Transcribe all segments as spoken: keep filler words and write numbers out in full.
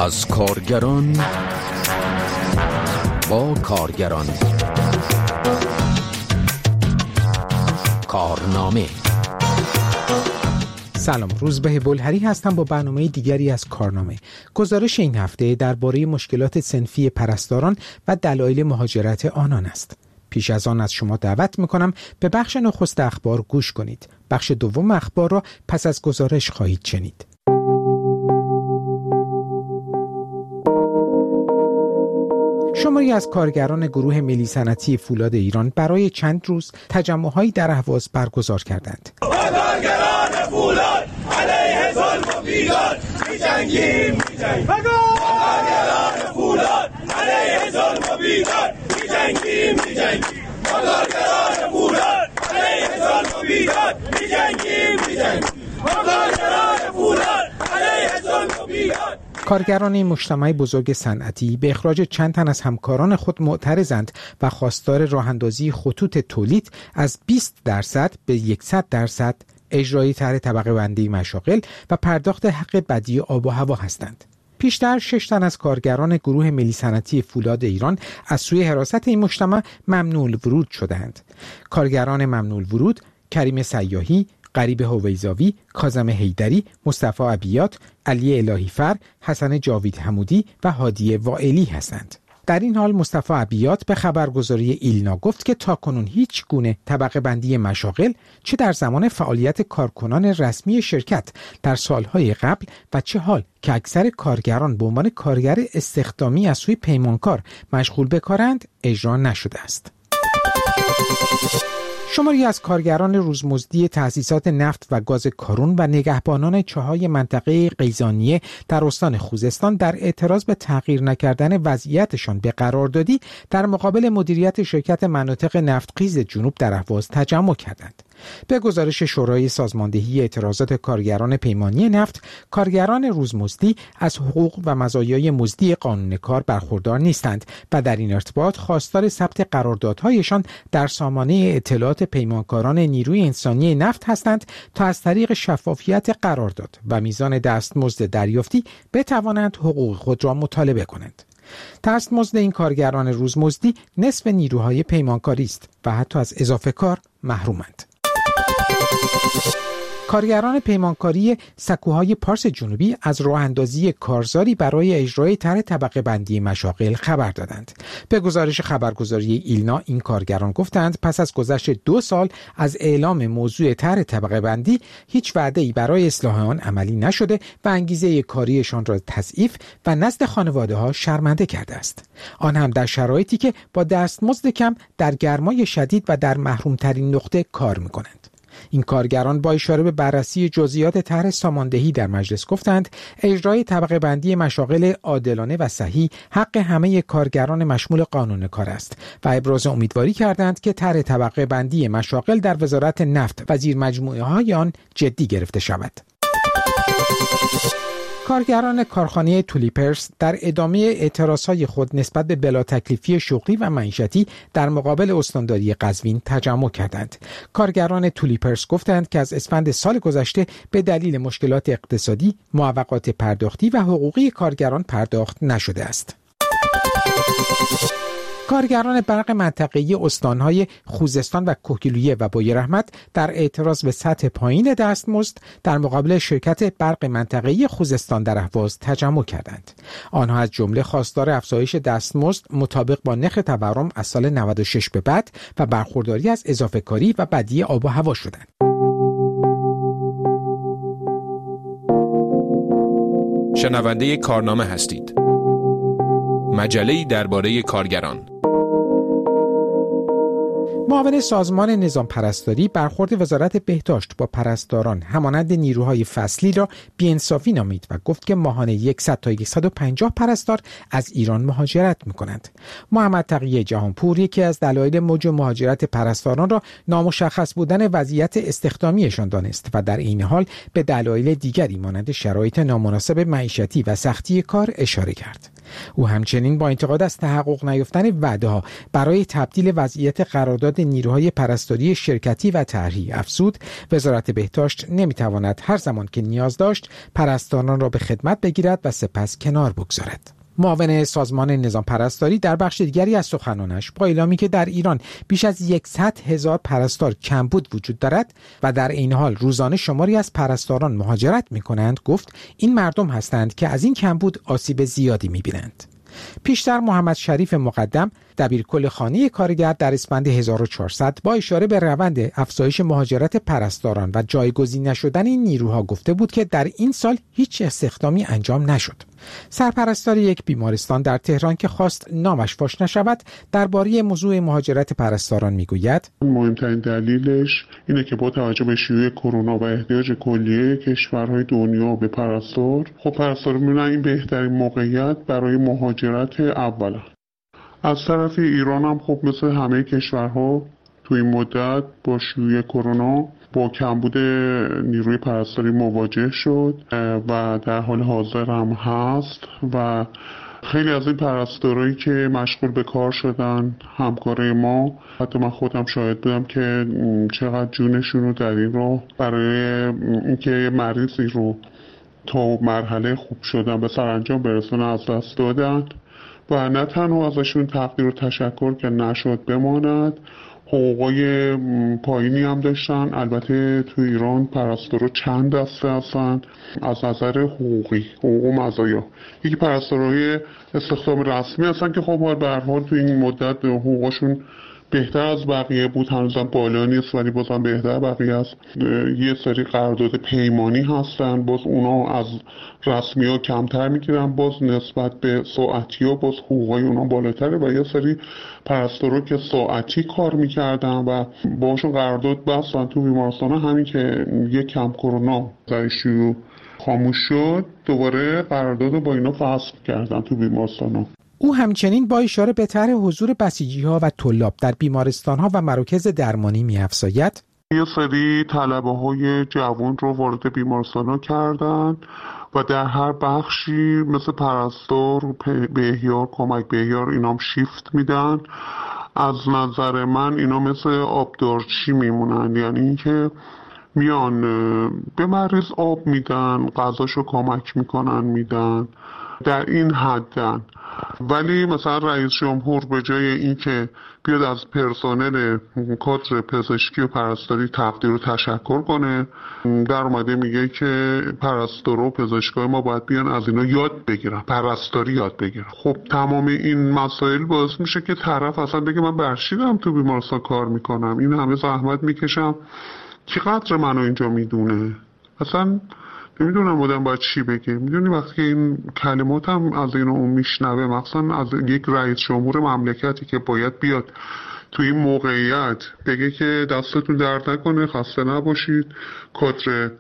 از کارگران با کارگران. کارنامه. سلام، روزبه بلهری هستم با برنامه دیگری از کارنامه. گزارش این هفته درباره مشکلات صنفی پرستاران و دلایل مهاجرت آنان است. پیش از آن از شما دعوت میکنم به بخش نخست اخبار گوش کنید. بخش دوم اخبار را پس از گزارش خواهید شنید. شماری از کارگران گروه ملی صنعتی فولاد ایران برای چند روز تجمع‌هایی در اهواز برگزار کردند. کارگران فولاد علیه ظلم و بیداد می‌جنگیم می‌جنگیم. کارگران فولاد علیه ظلم و بیداد می‌جنگیم می‌جنگیم. کارگران فولاد علیه ظلم و بیداد می‌جنگیم می‌جنگیم. کارگران فولاد علیه ظلم و بیداد. کارگران این مجتمع بزرگ صنعتی به اخراج چند تن از همکاران خود معترضند و خواستار راه‌اندازی خطوط تولید از بیست درصد به صد درصد، اجرای طرح طبقه بندی مشاغل و پرداخت حق بدی آب و هوا هستند. پیشتر شش تن از کارگران گروه ملی صنعتی فولاد ایران از سوی حراست این مجتمع ممنوع الورود شدند. کارگران ممنوع الورود کریم سیاحی، غریب هویزاوی، کاظم حیدری، مصطفی عبیات، علی الهیفر، حسن جاوید حمودی و هادی وائلی هستند. در این حال مصطفی عبیات به خبرگزاری ایلنا گفت که تاکنون هیچ گونه طبقه بندی مشاغل چه در زمان فعالیت کارکنان رسمی شرکت در سالهای قبل و چه حال که اکثر کارگران به عنوان کارگر استخدامی از سوی پیمانکار مشغول به کارند اجرا نشده است. شماری از کارگران روزمزدی تأسیسات نفت و گاز کارون و نگهبانان چاهای منطقه قیزانیه در استان خوزستان در اعتراض به تغییر نکردن وضعیتشان به قراردادی در مقابل مدیریت شرکت مناطق نفتخیز جنوب در اهواز تجمع کردند. به گزارش شورای سازماندهی اعتراضات کارگران پیمانی نفت، کارگران روزمزدی از حقوق و مزایای مزدی قانون کار برخوردار نیستند و در این ارتباط خواستار ثبت قراردادهایشان در سامانه اطلاعات پیمانکاران نیروی انسانی نفت هستند تا از طریق شفافیت قرارداد و میزان دستمزد دریافتی بتوانند حقوق خود را مطالبه کنند. دستمزد این کارگران روزمزدی نصف نیروهای پیمانکاری است و حتی از اضافه کار محرومند. کارگران پیمانکاری سکوهای پارس جنوبی از راه اندازی کارزاری برای اجرای طرح طبقه بندی مشاغل خبر دادند. به گزارش خبرگزاری ایلنا این کارگران گفتند پس از گذشت دو سال از اعلام موضوع طرح طبقه بندی هیچ وعده‌ای برای اصلاح آن عملی نشده و انگیزه کاریشان را تضعیف و نزد خانواده‌ها شرمنده کرده است. آن هم در شرایطی که با دستمزد کم در گرمای شدید و در محرومترین نقطه کار می‌کنند. این کارگران با اشاره به بررسی جزئیات طرح ساماندهی در مجلس گفتند اجرای طبقه بندی مشاغل عادلانه و صحیح حق همه کارگران مشمول قانون کار است و ابراز امیدواری کردند که طرح طبقه بندی مشاغل در وزارت نفت و زیر مجموعه های آن جدی گرفته شود. کارگران کارخانه تولیپرس در ادامه اعتراضهای خود نسبت به بلا تکلیفی شغلی و معیشتی در مقابل استانداری قزوین تجمع کردند. کارگران تولیپرس گفتند که از اسفند سال گذشته به دلیل مشکلات اقتصادی، معوقات پرداختی و حقوقی کارگران پرداخت نشده است. کارگران برق منطقه‌ای استان‌های خوزستان و کوهگیلویه و بویراحمد در اعتراض به سطح پایین دستمزد در مقابل شرکت برق منطقه‌ای خوزستان در اهواز تجمع کردند. آنها از جمله خواستار افزایش دستمزد مطابق با نرخ تورم از سال نود و شش به بعد و برخورداری از اضافه کاری و بدی آب و هوا شدند. شنونده کارنامه هستید. مجله‌ای درباره کارگران. معاون سازمان نظام پرستاری برخورد وزارت بهداشت با پرستاران همانند نیروهای فصلی را بی‌انصافی نامید و گفت که ماهانه صد تا صد و پنجاه پرستار از ایران مهاجرت می‌کنند. محمد تقی جهانپور یکی از دلایل موج مهاجرت پرستاران را نامشخص بودن وضعیت استخدامیشان دانست و در این حال به دلایل دیگری مانند شرایط نامناسب معیشتی و سختی کار اشاره کرد. او همچنین با انتقاد از تحقق نیافتن وعده‌ها برای تبدیل وضعیت قرارداد نیروهای پرستاری شرکتی و طرحی افزود وزارت بهداشت نمیتواند هر زمان که نیاز داشت پرستاران را به خدمت بگیرد و سپس کنار بگذارد. معاون سازمان نظام پرستاری در بخش دیگری از سخنانش با اعلامی که در ایران بیش از صد هزار پرستار کمبود وجود دارد و در این حال روزانه شماری از پرستاران مهاجرت می‌کنند گفت این مردم هستند که از این کمبود آسیب زیادی می‌بینند. پیشتر محمد شریف مقدم دبیرکل خانه کارگر در اسفند هزار و چهارصد با اشاره به روند افزایش مهاجرت پرستاران و جایگزین نشدن این نیروها گفته بود که در این سال هیچ استخدامی انجام نشد. سرپرستار یک بیمارستان در تهران که خواست نامش فاش نشود درباره موضوع مهاجرت پرستاران میگوید مهمترین دلیلش اینه که با توجه به شیوع کرونا و احتیاج کلیه کشورهای دنیا به پرستار، خب پرستار می‌بینن این بهترین موقعیت برای مهاجرت اوله. از طرف ایران هم خب مثل همه کشورها تو این مدت با شیوع کرونا با کمبود نیروی پرستاری مواجه شد و در حال حاضر هم هست و خیلی از این پرستارایی که مشغول به کار شدن همکارای ما، حتی من خودم شاهد بودم که چقدر جونشون رو در این راه برای اینکه مریضی رو تا مرحله خوب شدن به سرانجام برسونه از دست دادن و نه تنها ازشون تقدیر و تشکر که نشد بماند، حقوقای پایینی هم داشتن. البته تو ایران پرستارا چند دسته هستن از نظر حقوقی، حقوق و مزایا. یکی پرستارای استخدام رسمی هستن که خب به هر حال تو این مدت حقوقشون بهتر از بقیه بود، هنوزم بالا نیست ولی بازم بهتر بقیه است. یه سری قرارداد پیمانی هستن، باز اونا از رسمی ها کمتر میگیرن، باز نسبت به ساعتی ها باز حقوقای اونا بالاتره و یه سری پرستارا که ساعتی کار میکردن و باشون قرارداد بستن تو بیمارستان، همین که یک کم کرونا در شیوع خاموش شد دوباره قرارداد با اینا فسخ کردن تو بیمارستان ها. او همچنین با اشاره به طرح حضور بسیجی‌ها و طلاب در بیمارستان‌ها و مراکز درمانی می‌افزاید یه سری طلبه‌های جوان رو وارد بیمارستان‌ها کردن و در هر بخشی مثل پرستار، بهیار، کمک بهیار اینام شیفت میدن. از نظر من اینا مثل آبدارچی میمونن، یعنی اینکه میان به مریض آب میدن، غذاشو کمک میکنن میدن، در این حدن. ولی مثلا رئیس جمهور به جای اینکه بیاد از پرسنل کادر پزشکی و پرستاری تقدیر و تشکر کنه، در اومده میگه که پرستارا و پزشکای ما باید بیان از اینا یاد بگیرن، پرستاری یاد بگیرن. خب تمام این مسائل باعث میشه که طرف اصلا بگه من برشیدم تو بیمارستان کار میکنم، این همه زحمت میکشم، کی قدر منو اینجا میدونه؟ اصلا نمیدونم آدم باید چی بگه. میدونی وقتی که این کلمات هم از این اون میشنوه، مثلا از یک رئیس جمهور مملکتی که باید بیاد تو این موقعیت بگه که دستتون درد نکنه، خسته نباشید، کادر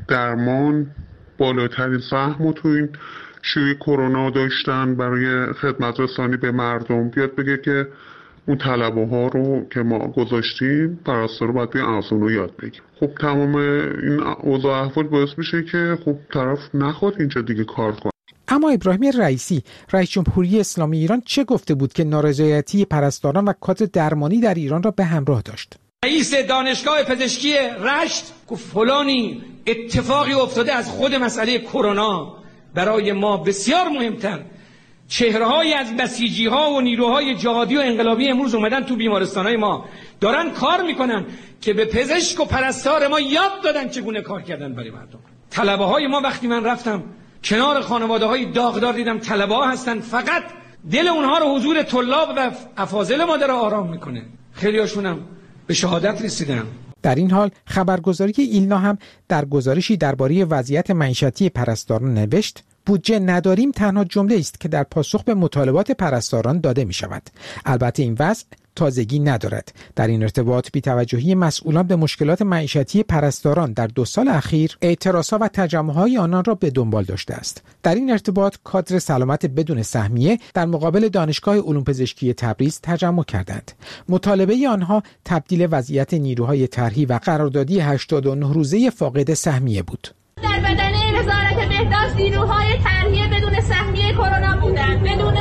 درمان بالاترین سهم رو تو این شیوع کرونا داشتن برای خدمت رسانی به مردم، بیاد بگه که اون طلبه ها رو که ما گذاشتیم پرستار رو باید بیان از اون رو یاد بگیم. خب تمام این اوضاع احوال باعث میشه که خب طرف نخواد اینجا دیگه کار کنه. اما ابراهیم رئیسی رئیس جمهوری اسلامی ایران چه گفته بود که نارضایتی پرستاران و کادر درمانی در ایران را به همراه داشت؟ رئیس دانشگاه پزشکی رشت گفت فلانی اتفاقی افتاده از خود مسئله کرونا برای ما بسیار مهمتر. چهره‌های از بسیجی‌ها و نیروهای جهادی و انقلابی امروز اومدن تو بیمارستان‌های ما دارن کار میکنن که به پزشک و پرستار ما یاد دادن چگونه کار کردن برای مردم. طلبه‌های ما وقتی من رفتم کنار خانواده‌های داغدار دیدم طلبه‌ها هستن، فقط دل اونها رو حضور طلاب و افاضل ما داره آرام میکنه. خیلی‌هاشون هم به شهادت رسیدن. در این حال خبرگزاری ایلنا هم در گزارشی درباره وضعیت معیشتی پرستاران نوشت بودجه نداریم تنها جمله است که در پاسخ به مطالبات پرستاران داده می شود. البته این وضع تازگی ندارد. در این ارتباط بی‌توجهی مسئولان به مشکلات معیشتی پرستاران در دو سال اخیر اعتراضها و تجمع‌های آنان را به دنبال داشته است. در این ارتباط کادر سلامت بدون سهمیه در مقابل دانشگاه علوم پزشکی تبریز تجمع کردند. مطالبه آنها تبدیل وضعیت نیروهای طرحی و قراردادی هشتاد و نه روزه فاقد سهمیه بود. در بدنه وزارت بهداشت نیروهای طرحی بدون سهمیه کرونا بودند، بدون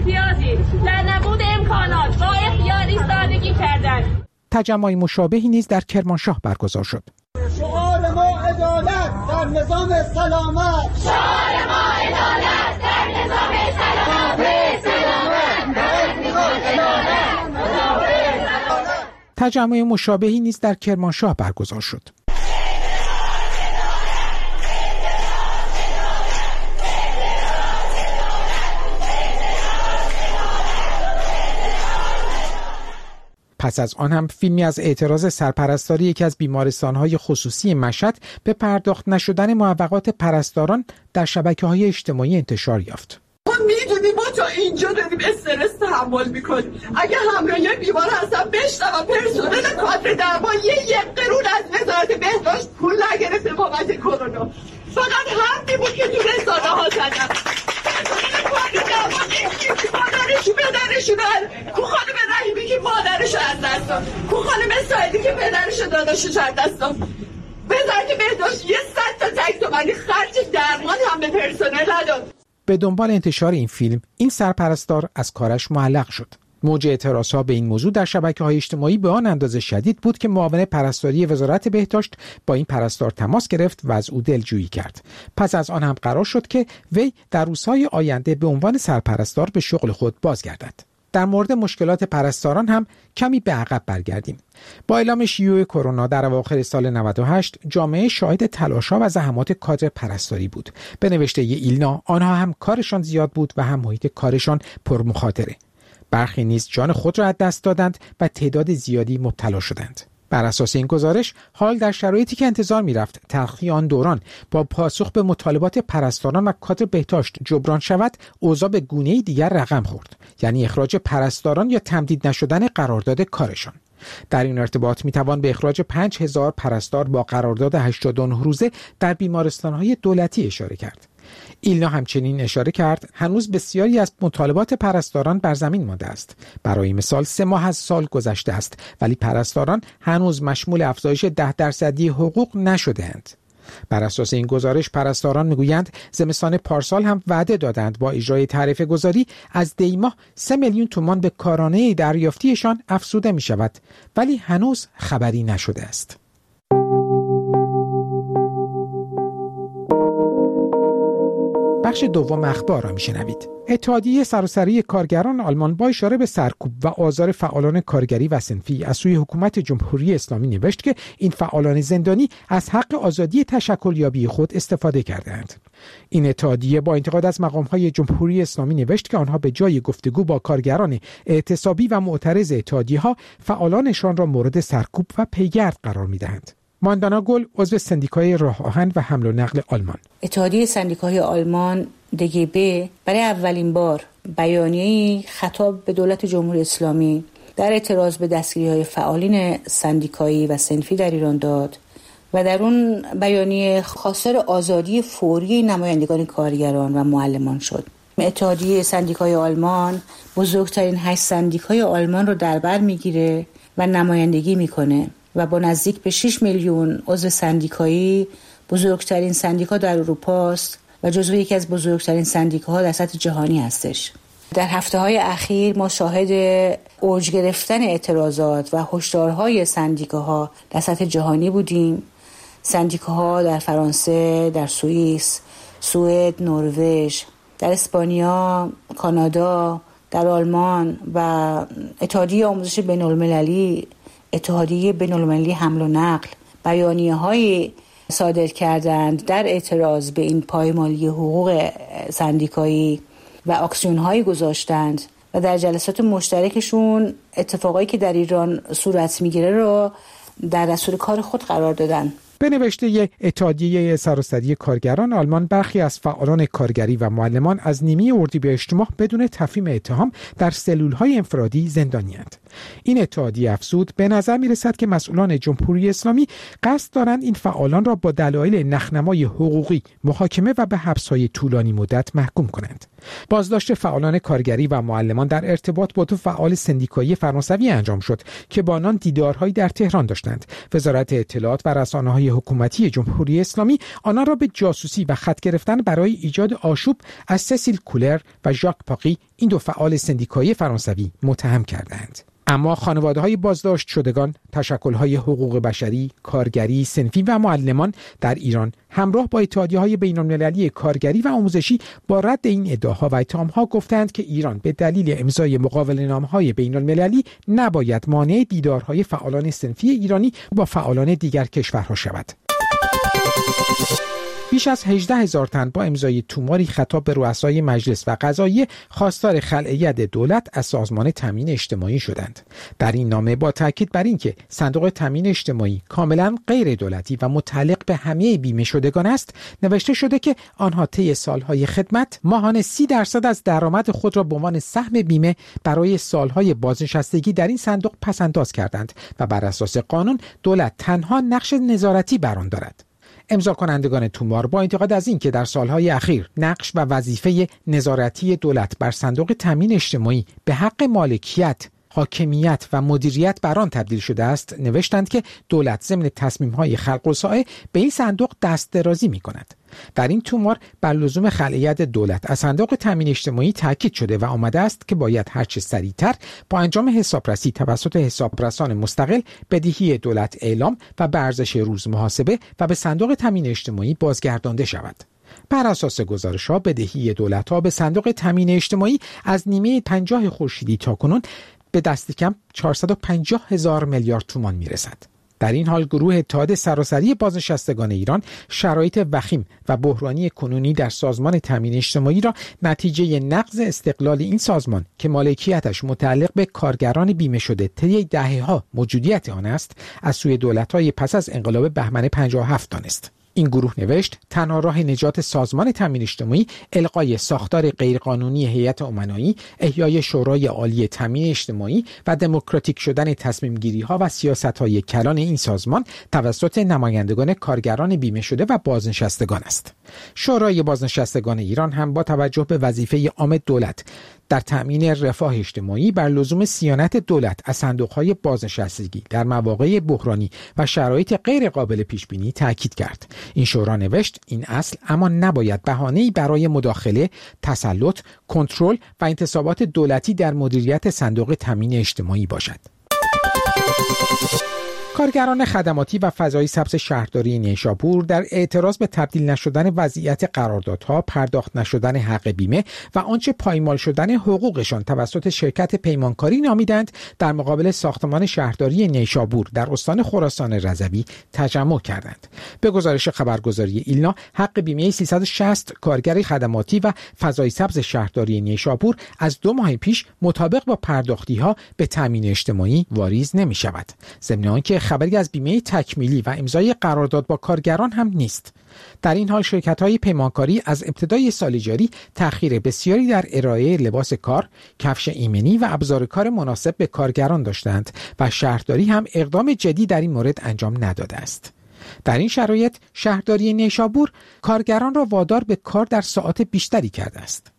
امتیازی در نبود امکانات با اختیار ایستادگی کردند. تجمع مشابهی نیز در کرمانشاه برگزار شد. شعار ما عدالت در نظام سلامت. شعار ما عدالت در نظام سلامت. تجمع مشابهی نیز در کرمانشاه برگزار شد. پس از آن هم فیلمی از اعتراض سرپرستاری یکی از بیمارستان‌های خصوصی مشهد به پرداخت نشدن معوقات پرستاران در شبکه‌های اجتماعی انتشار یافت. ما میدونیم ما تا اینجا داریم استرس تحمل میکنیم. اگه همراهی بیمار هستن بشنوم پرسنل کادر درمان یه یک قرون از وزارت بهداشت پول نگرفته بابت کرونا. فقط حرفی بود که تو رسانه ها زدن. پرسنل کادر درمان یکی مادرشو پدرشو داد. کو خانم رحیمی که مادرشو از دست داد. کو خانم سایدی که پدرشو داداشو از دست داد. وزارت بهداشت یه صد تا تک تومانی خرج درمان هم به پرسنل نداد. به دنبال انتشار این فیلم، این سرپرستار از کارش معلق شد. موج اعتراضها به این موضوع در شبکه‌های اجتماعی به آن اندازه شدید بود که معاون پرستاری وزارت بهداشت با این پرستار تماس گرفت و از او دلجویی کرد. پس از آن هم قرار شد که وی در روزهای آینده به عنوان سرپرستار به شغل خود بازگردد. در مورد مشکلات پرستاران هم کمی به عقب برگردیم. با اعلام شیوع کرونا در اواخر سال نود و هشت، جامعه شاهد تلاش‌ها و زحمات کادر پرستاری بود. به نوشته ایلنا، آنها هم کارشان زیاد بود و هم محیط کارشان پرمخاطره. برخی نیز جان خود را از دست دادند و تعداد زیادی مبتلا شدند. بر اساس این گزارش، حال در شرایطی که انتظار می‌رفت تلخی آن دوران با پاسخ به مطالبات پرستاران و کادر بهداشت جبران شود، اوضاع به گونه‌ای دیگر رقم خورد، یعنی اخراج پرستاران یا تمدید نشدن قرارداد کارشان. در این ارتباط میتوان به اخراج پنج هزار پرستار با قرارداد هشتاد و نه روزه در بیمارستان‌های دولتی اشاره کرد. ایلنا همچنین اشاره کرد هنوز بسیاری از مطالبات پرستاران بر زمین مانده است. برای مثال سه ماه از سال گذشته است ولی پرستاران هنوز مشمول افزایش ده درصدی حقوق نشده‌اند. بر اساس این گزارش پرستاران میگویند زمستان پارسال هم وعده دادند با اجرای تعرفه گذاری از دی ماه سه میلیون تومان به کارانه دریافتیشان افزوده می شود ولی هنوز خبری نشده است. بخش دوم اخبار را میشنوید. اتحادیه سراسری کارگران آلمان با اشاره به سرکوب و آزار فعالان کارگری و صنفی از سوی حکومت جمهوری اسلامی نوشت که این فعالان زندانی از حق آزادی تشکلیابی خود استفاده کردند. این اتحادیه با انتقاد از مقام‌های جمهوری اسلامی نوشت که آنها به جای گفتگو با کارگران اعتصابی و معترض اتحادیه‌ها فعالانشان را مورد سرکوب و پیگرد قرار می‌دهند. ماندانا گل عضو سندیکای راه آهن و حمل و نقل آلمان. اتحادیه سندیکای آلمان دی جی به برای اولین بار بیانیه‌ای خطاب به دولت جمهوری اسلامی در اعتراض به دستگیری‌های فعالین سندیکایی و صنفی در ایران داد و در اون بیانیه خواستار آزادی فوری نمایندگان کارگران و معلمان شد. اتحادیه سندیکای آلمان بزرگترین هشت سندیکای آلمان رو در بر میگیره و نمایندگی میکنه و با نزدیک به شش میلیون عضو سندیکایی بزرگترین سندیکا در اروپا است و جزو یکی از بزرگترین سندیکاها در سطح جهانی هستش. در هفته‌های اخیر ما شاهد اوج گرفتن اعتراضات و هشدارهای سندیکاها در سطح جهانی بودیم. سندیکاها در فرانسه، در سوئیس، سوئد، نروژ، در اسپانیا، کانادا، در آلمان و اتحادیه آموزش بین‌المللی، اتحادیه بین‌المللی حمل و نقل بیانیه‌های صادر کردند در اعتراض به این پایمالی حقوق سندیکایی و آکسیون‌هایی گذاشتند و در جلسات مشترکشون اتفاقایی که در ایران صورت میگیره رو در دستور کار خود قرار دادن. به نوشته اتحادیه سراسری کارگران آلمان، برخی از فعالان کارگری و معلمان از نیمه اردیبهشت ماه بدون تفهیم اتهام در سلول‌های انفرادی زندانی‌اند. این اتحادیه افزود به نظر می رسد که مسئولان جمهوری اسلامی قصد دارند این فعالان را با دلایل نخنمای حقوقی محاکمه و به حبس‌های طولانی مدت محکوم کنند. بازداشت فعالان کارگری و معلمان در ارتباط با دو فعال سندیکایی فرانسوی انجام شد که با آنان دیدارهایی در تهران داشتند. وزارت اطلاعات و رسانه‌های حکومتی جمهوری اسلامی آنان را به جاسوسی و خط گرفتن برای ایجاد آشوب از سسیل کولر و ژاک پاقی، این دو فعال سندیکایی فرانسوی، متهم کردند. اما خانواده‌های بازداشت شدگان، تشکل‌های حقوق بشری، کارگری، صنفی و معلمان در ایران همراه با اتحادیه‌های بین‌المللی کارگری و آموزشی با رد این ادعاها و اتهام‌ها گفتند که ایران به دلیل امضای مقاوله‌نامه‌های بین‌المللی نباید مانع دیدارهای فعالان صنفی ایرانی با فعالان دیگر کشورها شود. بیش از هجده هزار تن با امضای توماری خطاب به رؤسای مجلس و قضاییه خواستار خلع ید دولت از سازمان تامین اجتماعی شدند. در این نامه با تاکید بر اینکه صندوق تامین اجتماعی کاملا غیر دولتی و متعلق به همه بیمه شدگان است، نوشته شده که آنها طی سالهای خدمت ماهانه سی درصد از درآمد خود را به عنوان سهم بیمه برای سالهای بازنشستگی در این صندوق پس‌انداز کردند و بر اساس قانون دولت تنها نقش نظارتی بر آن دارد. امضا کنندگان تومار با انتقاد از این که در سالهای اخیر نقش و وظیفه نظارتی دولت بر صندوق تامین اجتماعی به حق مالکیت، حاکمیت و مدیریت بر آن تبدیل شده است، نوشتند که دولت ضمن تصمیم‌های خلق و سائه به این صندوق دست درازی می‌کند. در این تومار بر لزوم خلع ید دولت از صندوق تامین اجتماعی تاکید شده و آمده است که باید هرچه سریعتر با انجام حسابرسی توسط حسابرسان مستقل بدهی دولت اعلام و به ارزش روز محاسبه و به صندوق تامین اجتماعی بازگردانده شود. بر اساس گزارش‌ها بدهی دولت‌ها به صندوق تامین اجتماعی از نیمه پنجاه خورشیدی تاکنون به دست کم چهارصد و پنجاه هزار میلیارد تومان میرسد. در این حال گروه اتحاد سراسری بازنشستگان ایران شرایط وخیم و بحرانی کنونی در سازمان تامین اجتماعی را نتیجه نقض استقلال این سازمان که مالکیتش متعلق به کارگران بیمه شده طی دهه‌ها موجودیت آن است، از سوی دولت‌های پس از انقلاب بهمن پنجاه و هفت دانست. این گروه نوشت تنها راه نجات سازمان تامین اجتماعی الغای ساختار غیرقانونی هیئت امنایی، احیای شورای عالی تامین اجتماعی و دموکراتیک شدن تصمیم گیری ها و سیاست های کلان این سازمان توسط نمایندگان کارگران بیمه شده و بازنشستگان است. شورای بازنشستگان ایران هم با توجه به وظیفه عام دولت در تأمین رفاه اجتماعی بر لزوم صیانت دولت از صندوق‌های بازنشستگی در مواقع بحرانی و شرایط غیر قابل پیش بینی تاکید کرد. این شورا نوشت این اصل اما نباید بهانه‌ای برای مداخله، تسلط، کنترل و انتصابات دولتی در مدیریت صندوق تامین اجتماعی باشد. کارگران خدماتی و فضای سبز شهرداری نیشابور در اعتراض به تبدیل نشدن وضعیت قراردادها، پرداخت نشدن حق بیمه و آنچه پایمال شدن حقوقشان توسط شرکت پیمانکاری نامیدند در مقابل ساختمان شهرداری نیشابور در استان خراسان رضوی تجمع کردند. به گزارش خبرگزاری ایلنا، حق بیمه سیصد و شصت کارگر خدماتی و فضای سبز شهرداری نیشابور از دو ماه پیش مطابق با پرداختی‌ها به تامین اجتماعی واریز نمی‌شود. ضمن آنکه خبری از بیمه تکمیلی و امضای قرارداد با کارگران هم نیست. در این حال شرکت‌های پیمانکاری از ابتدای سال جاری تأخیر بسیاری در ارائه لباس کار، کفش ایمنی و ابزار کار مناسب به کارگران داشتند و شهرداری هم اقدام جدی در این مورد انجام نداده است. در این شرایط شهرداری نیشابور کارگران را وادار به کار در ساعات بیشتری کرده است.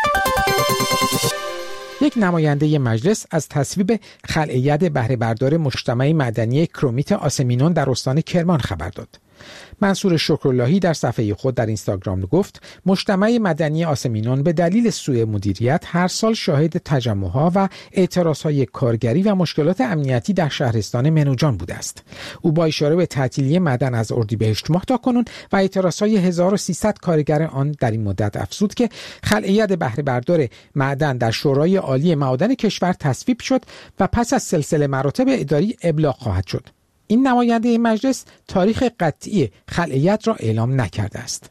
یک نماینده مجلس از تصویب خلع ید بهره بردار مجتمع مدنی کرومیت آسمینون در استان کرمان خبر داد. منصور شکراللهی در صفحه خود در اینستاگرام گفت مجتمع مدنی آسمینون به دلیل سوء مدیریت هر سال شاهد تجمعها و اعتراضهای کارگری و مشکلات امنیتی در شهرستان منوجان بوده است. او با اشاره به تعطیلی معدن از اردیبهشت ماه تاکنون و اعتراضهای هزار و سیصد کارگر آن در این مدت افزود که خلع ید بهره بردار معدن در شورای عالی معادن کشور تصویب شد و پس از سلسله مراتب اداری ابلاغ خواهد شد. این نماینده مجلس تاریخ قطعی خلع ید را اعلام نکرده است.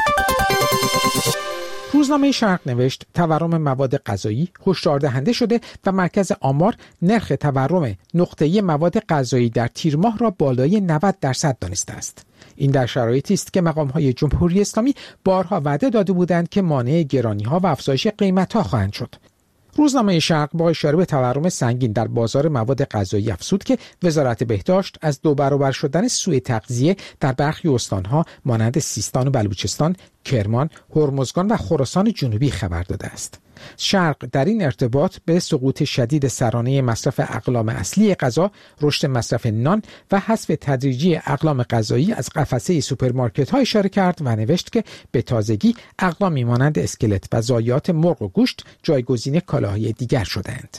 روزنامه شرق نوشت تورم مواد غذایی هشدار دهنده شده و مرکز آمار نرخ تورم نقطه‌ای مواد غذایی در تیر ماه را بالای نود درصد دانسته است. این در شرایطی است که مقام‌های جمهوری اسلامی بارها وعده داده بودند که مانع گرانی‌ها و افزایش قیمت‌ها خواهند شد. روزنامه شرق با اشاره به تورم سنگین در بازار مواد غذایی افزود که وزارت بهداشت از دو برابر شدن سوء تغذیه در برخی استانها مانند سیستان و بلوچستان، کرمان، هرمزگان و خراسان جنوبی خبر داده است. شرق در این ارتباط به سقوط شدید سرانه مصرف اقلام اصلی غذا، رشد مصرف نان و حذف تدریجی اقلام غذایی از قفسه سوپرمارکت‌ها اشاره کرد و نوشت که به تازگی اقلامی مانند اسکلت و ضایعات مرغ و گوشت جایگزین کالاهای دیگر شدند.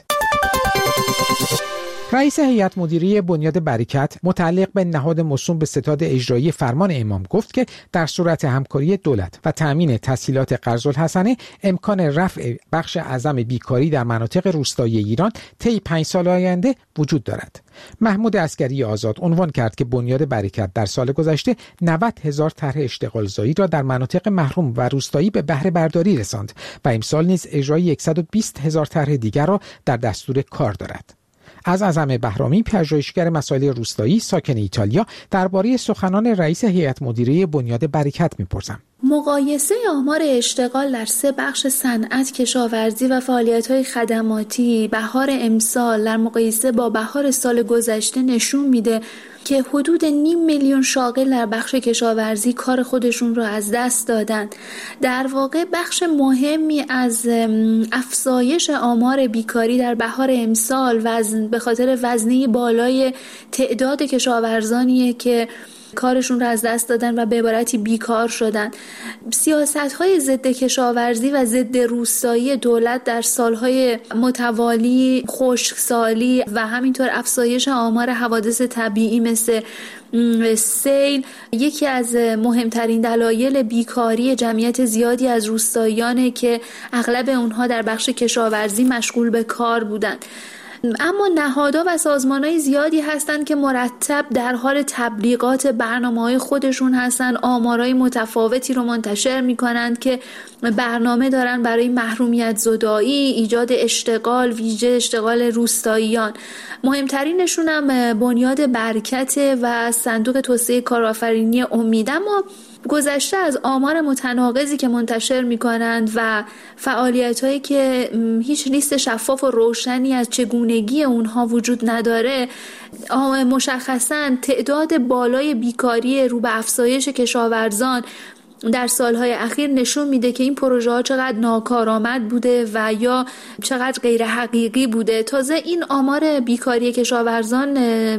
رئیس هیئت مدیره بنیاد برکت متعلق به نهاد موسوم به ستاد اجرایی فرمان امام گفت که در صورت همکاری دولت و تأمین تسهیلات قرض‌الحسنه امکان رفع بخش اعظم بیکاری در مناطق روستایی ایران طی پنج سال آینده وجود دارد. محمود عسکری آزاد عنوان کرد که بنیاد برکت در سال گذشته نود هزار طرح اشتغالزایی را در مناطق محروم و روستایی به بهره برداری رساند و امسال نیز اجرای صد و بیست هزار طرح دیگر را در دستور کار دارد. از اعظم بهرامی، پژوهشگر مسائل روستایی ساکن ایتالیا، درباره سخنان رئیس هیئت مدیره بنیاد برکت می‌پرسم. مقایسه آمار اشتغال در سه بخش صنعت، کشاورزی و فعالیت‌های خدماتی بهار امسال در مقایسه با بهار سال گذشته نشون میده که حدود نیم میلیون شاغل در بخش کشاورزی کار خودشون رو از دست دادن. در واقع بخش مهمی از افزایش آمار بیکاری در بهار امسال وزن به خاطر وزنه بالای تعداد کشاورزانیه که کارشون رو از دست دادن و به عبارتی بیکار شدن. سیاست‌های ضد کشاورزی و ضد روستایی دولت در سالهای متوالی، خشکسالی و همینطور افزایش آمار حوادث طبیعی مثل سیل یکی از مهمترین دلایل بیکاری جمعیت زیادی از روستاییانه که اغلب اونها در بخش کشاورزی مشغول به کار بودند. اما نهادها و سازمانهای زیادی هستند که مرتب در حال تبلیغات برنامه‌های خودشون هستن، آمارهای متفاوتی رو منتشر می‌کنند که برنامه دارن برای محرومیت زدایی، ایجاد اشتغال، ویژه اشتغال روستاییان. مهمترینشون هم بنیاد برکت و صندوق توسعه کارآفرینی امید. اما گذشته از آمار متناقضی که منتشر می‌کنند و فعالیت‌هایی که هیچ لیست شفاف و روشنی از چگونگی اونها وجود نداره، مشخصاً تعداد بالای بیکاری رو به افزایش کشاورزان در سالهای اخیر نشون میده که این پروژه ها چقدر ناکارآمد بوده و یا چقدر غیر حقیقی بوده. تازه این آمار بیکاری کشاورزان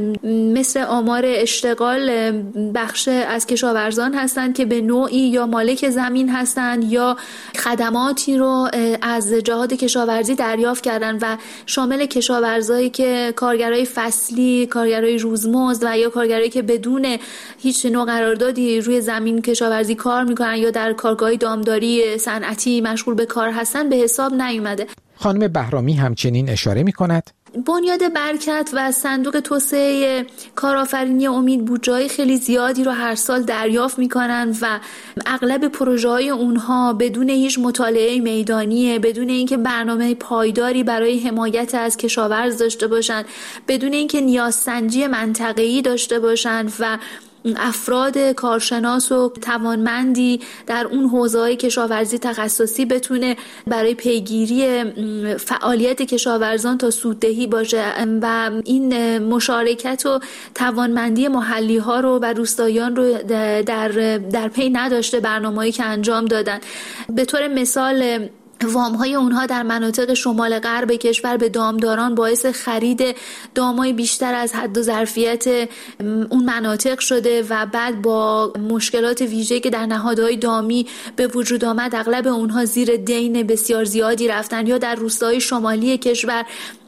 مثل آمار اشتغال بخش از کشاورزان هستند که به نوعی یا مالک زمین هستند یا خدماتی رو از جهات کشاورزی دریافت کردن و شامل کشاورزایی که کارگرای فصلی، کارگرای روزمزد و یا کارگرایی که بدون هیچ نوع قراردادی روی زمین کشاورزی کار میکنن یا در کارگاه دامداری صنعتی مشغول به کار هستن به حساب نیومده. خانم بهرامی همچنین اشاره میکند بنیاد برکت و صندوق توسعه کارآفرینی امید بودجه‌های خیلی زیادی رو هر سال دریافت میکنن و اغلب پروژه‌های اونها بدون هیچ مطالعه میدانیه، بدون اینکه برنامه پایداری برای حمایت از کشاورز داشته باشن، بدون اینکه نیازسنجی منطقه‌ای داشته باشن و افراد کارشناس و توانمندی در اون حوزه‌های کشاورزی تخصصی بتونه برای پیگیری فعالیت کشاورزان تا سوددهی باشه و این مشارکت و توانمندی محلی ها رو و روستاییان رو در در پی نداشته برنامه‌ای که انجام دادن. به طور مثال وام‌های اونها در مناطق شمال غرب کشور به دامداران باعث خرید دامای بیشتر از حد و ظرفیت اون مناطق شده و بعد با مشکلات ویژه‌ای که در نهادهای دامی به وجود آمد اغلب اونها زیر دین بسیار زیادی رفتن. یا در روستاهای شمالی کشور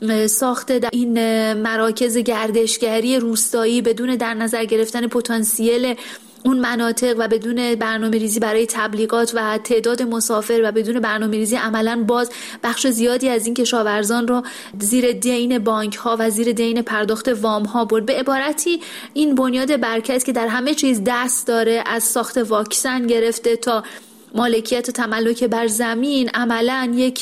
ساخت در این مراکز گردشگری روستایی بدون در نظر گرفتن پتانسیل اون مناطق و بدون برنامه ریزی برای تبلیغات و تعداد مسافر و بدون برنامه ریزی عملاً باز بخش زیادی از این کشاورزان رو زیر دین بانک ها و زیر دین پرداخت وام ها برد. به عبارتی این بنیاد برکت که در همه چیز دست داره، از ساخت واکسن گرفته تا مالکیت و تملک بر زمین، عملاً یک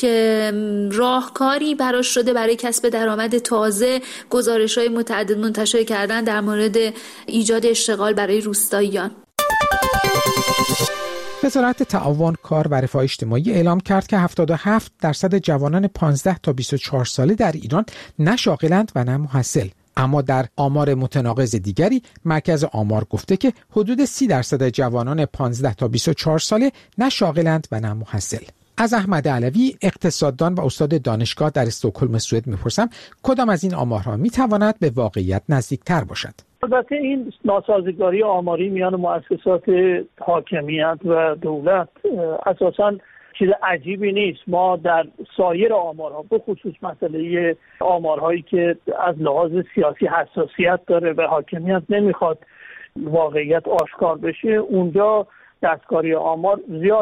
راهکاری براش شده برای کسب درآمد تازه. گزارش‌های متعدد منتشر کردن در مورد ایجاد اشتغال برای روستاییان. وزارت تعاون، کار و رفاه اجتماعی اعلام کرد که هفتاد و هفت درصد جوانان پانزده تا بیست و چهار ساله در ایران نه شاغلند و نه محصل. اما در آمار متناقض دیگری مرکز آمار گفته که حدود سی درصد جوانان پانزده تا بیست و چهار ساله نه شاغلند و نه محصل. از احمد علوی، اقتصاددان و استاد دانشگاه در استکهلم سوئد میپرسم کدام از این آمارها میتواند به واقعیت نزدیکتر باشد؟ البته این ناسازگاری آماری میان مؤسسات حاکمیت و دولت اساساً چیز عجیبی نیست. ما در سایر آمارها، به خصوص مسئله آمارهایی که از لحاظ سیاسی حساسیت داره و حاکمیت نمیخواد واقعیت آشکار بشه، اونجا دستکاری آمار زیاد